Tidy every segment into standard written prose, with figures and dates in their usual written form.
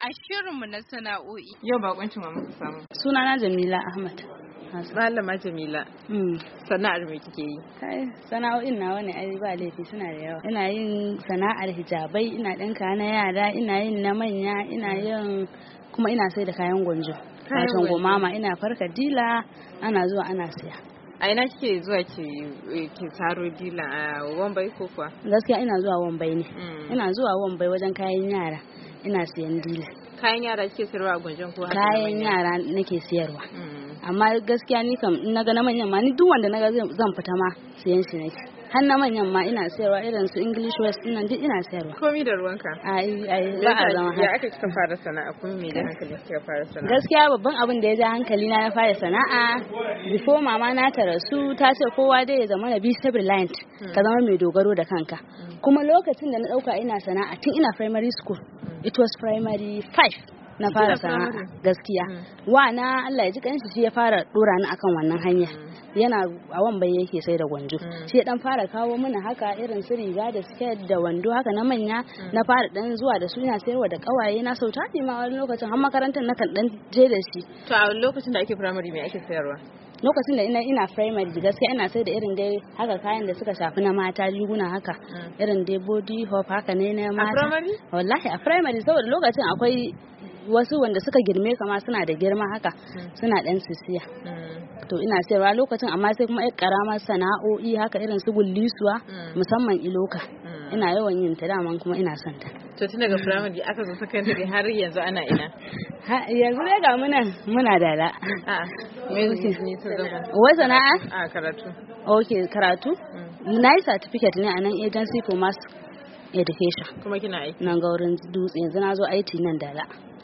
shirinmu na sana'o'i. Yau bakoncin wa muka samu. Sunana Jamila Ahmad. Malama Jamila. Sana'ar me kike yi? Sana'o'in nawa ne ai ba laifi suna da yawa. Ina yin sana'ar hijabai, ina ɗinka na yara, ina yin na manya, ina yin kuma ina sai da kayan gwanjo. Wato gomama ina farka dila ana zuwa ana siya. A ina kike zuwa ki saro dila a Wambai ko kuwa? Gaskiya ina zuwa Wambai ne. Ina zuwa Wambai wajen kayan yara. Ina siyan dila. Kayan yara kike sayarwa a gwanjon ko? Kayan yara nake siyarwa. Amma gaskiya ni kam na ga na manyan ma ni duk wanda naga zan fita ma siyan shi nake. Har na manyan ma ina sayarwa irin su English West nan duk ina sayarwa. Komi da ruwanka? Ai ba a zama haka. Ya aka kika fara sana'a kuma me da hankali kika fara sana'a? Gaskiya babban abin da ya ja hankali na fara sana'a before mama na ta rasu ta ce kowa dai ya zama na be self-reliant ka zama mai dogaro da kanka. Kuma lokacin da na dauka ina sana'a tun ina primary school it was primary 5 na fara sana'a gaskiya na Allah ya ji kanshi shi ya fara dora ni akan wannan hanya yana a Wambai yake sai da gwanjo shi ya dan fara kawo mana haka irin su riga da skirt da wando haka na manya na fara dan zuwa da su ina sayarwa da kawaye na sauta ma wani lokacin har makarantar na kan dan je da shi. To a lokacin da ake primary me ake sayarwa? Lokacin da ina primary gaskiya ina sai da irin dai haka kayan da suka shafi na mata riguna haka irin dai body hop haka ne na mata. A primary? Wallahi a primary saboda lokacin akwai wasu wanda suka girme kama suna da girma haka suna dan sisiya. To ina sayarwa lokacin amma sai kuma karamar sana'o'i haka irin su gullisuwa musamman iloka ina yawan yin ta daman kuma ina son ta. To tun daga primary aka zo secondary har yanzu ana ina? Yanzu dai ga muna dala. Me kuke ni ta zama? Wai sana'a? Karatu. Okay, karatu? Na yi certificate ne a nan Agency for Mass Education. Kuma kina aiki? Nan Gaurin Dutse yanzu na zo IT nan dala.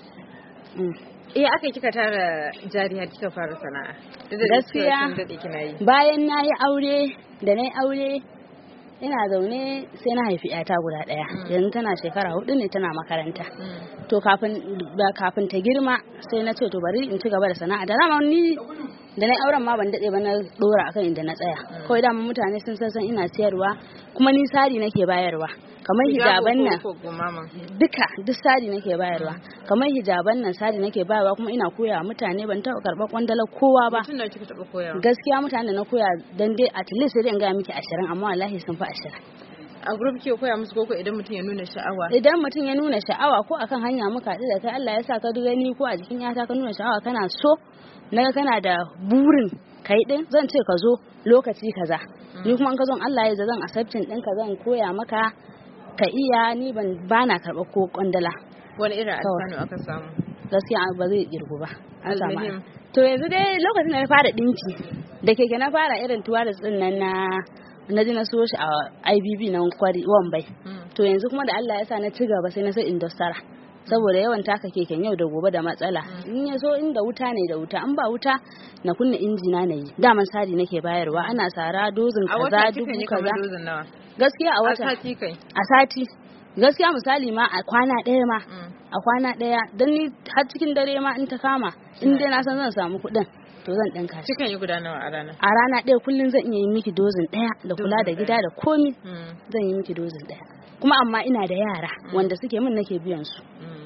Aka kika tara jari har kika fara sana'a? Gaskiya bayan na yi aure da na yi aure ina zaune sai na haifi yata guda ɗaya yanzu tana shekara 4 ne tana makaranta to kafin ta girma sai na ce to bari in ci gaba da sana'a da dama ni da na auren ma ban daɗe ba na dora akan inda na tsaya kawai dama mutane sun san ina siyarwa kuma ni sari nake bayarwa kamar hijaban nan duk sari nake bayarwa kamar hijaban nan sari nake bayarwa kuma ina koya mutane ban taɓa karɓar kwandalar kowa ba gaskiya mutane da na koya dan dai at least sai in ga miki 20 amma wallahi sun fi 20 a group ke koya musu koko idan mutum ya nuna sha'awa ko akan hanya muka haɗu da kai Allah ya sa ka gani ko a jikin yata ka nuna sha'awa kana so naga kana da burin kai din zan ce ka zo lokaci kaza ni kuma an ka zo Allah ya zan accepting din ka zan koya maka ka iya ni bana karɓa ko kwandala. Wani irin alfanu aka samu? Gaskiya ba zai kirgu ba. An samu. To yanzu dai lokacin da na fara dinki da keke na fara irin tuwaris din nan na ji na so shi a IBB na Wambai. To yanzu kuma da Allah ya sa na ci gaba sai na sai industara. Saboda yawan taka keken yau da gobe da matsala in ya so inda wuta ne da wuta an ba wuta na kunna injina na yi daman sari nake bayarwa ana sara dozin kaza dubu kaza gaskiya a wata a sati gaskiya misali ma a kwana ɗaya don ni har cikin dare ma in ta kama in dai na san zan samu kuɗin to zan ɗinka shi. Cikan yi guda nawa a rana? A rana ɗaya kullum zan iya yi miki dozin ɗaya da kula da gida da komi zan yi miki dozin ɗaya kuma amma ina da yara wanda suke min nake biyan su.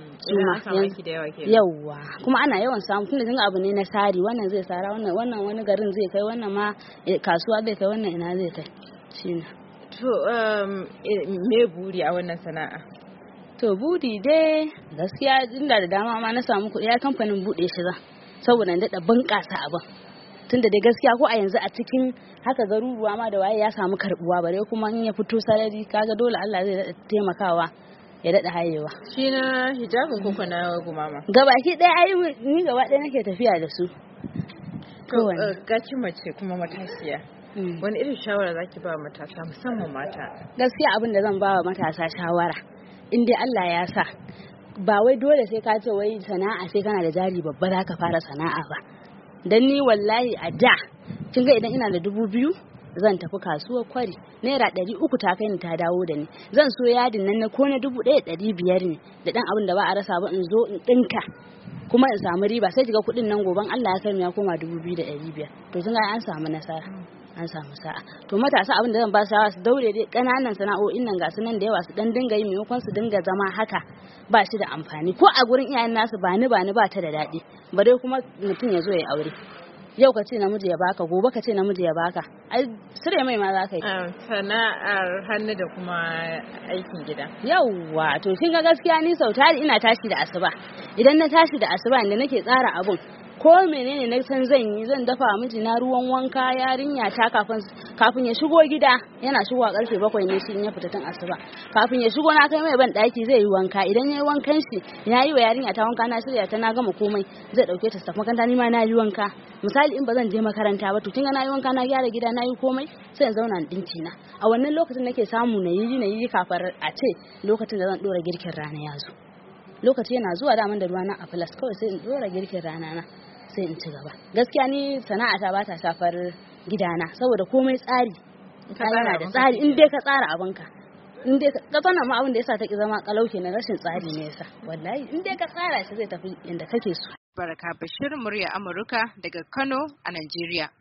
Yawwa kuma ana yawan samu tunda kin abu ne na sari wannan zai sara wannan wani garin zai kai wannan ma kasuwa zai kai wannan ina zai kai shine. To me buri a wannan sana'a? To buri dai gaskiya inda da dama ma na samu kuɗi ya kamfanin buɗe shi za saboda na daɗa bunƙasa abin tunda da gaskiya ko a yanzu a cikin haka garuruwa ma da waye ya samu karɓuwa bare kuma in ya fito sarari kaga dole Allah zai daɗa taimakawa ya daɗa hayewa. Shi na hijabin koko na gumama? Gabaki ɗaya ni gaba ɗaya nake tafiya da su. Gaci mace kuma matashiya. Wani irin shawara zaki ba matasa musamman mata? Gaskiya abin da zan ba wa matasa shawara in dai Allah ya sa ba wai dole sai ka ce wai sana'a sai kana da jari babba za ka fara sana'a ba dan ni wallahi a da kin ga idan ina da 2000 zan tafi kasuwar Kwari naira 300 ta kai ni ta dawo da ni zan so yadin nan na ko na 1500 ne da dan abin da ba a rasa ba in zo in dinka kuma in samu riba sai kiga kudin nan goban Allah ya kai ya koma 2500 to kin ga an samu nasara an samu sa'a. To matasa abin da zan ba su shawara su daure dai ƙananan sana'o'in nan ga su nan da yawa su dan dinga yi maimakon su dinga zama haka ba shi da amfani ko a gurin iyayen nasu ba ni ba ta da daɗi ba dai kuma mutum ya zo ya aure yau ka ce namiji ya baka gobe ka ce namiji ya baka ai sire mai ma za ka yi sana'ar hannu da kuma aikin gida yauwa to kin ga gaskiya ni sau tari ina tashi da asuba idan na tashi da asuba inda nake tsara abun ko menene na san zan dafa mijina ruwan wanka yarinya ta kafin ya shigo gida yana shigowa karfe 7 ne shi in ya fita tun asuba kafin ya shigo na kai mai ban daki zai yi wanka idan yayi wankan shi yayi wa yarinya ta wanka na shirya ta na gama komai zai dauke ta tafi makaranta ni ma na yi wanka misali in ba zan je makaranta ba to kin ga na yi wanka na gyara gida na yi komai sai in zauna dinki na a wannan lokacin nake samu na yi kafar a ce lokacin da zan dora girkin rana ya zo lokaci yana zuwa daman da ruwa na a plus kawai sai in dora girkin rana na sai in ci gaba gaskiya ni sana'ata ba ta shafar gidana saboda komai tsari yana da tsari in dai ka tsara abinka in dai ka tsana ma abin da yasa ta ki zama kalauke na rashin tsari ne yasa wallahi in dai ka tsara shi zai tafi inda kake so. Baraka Bashir, murya Amurka daga Kano a Najeriya.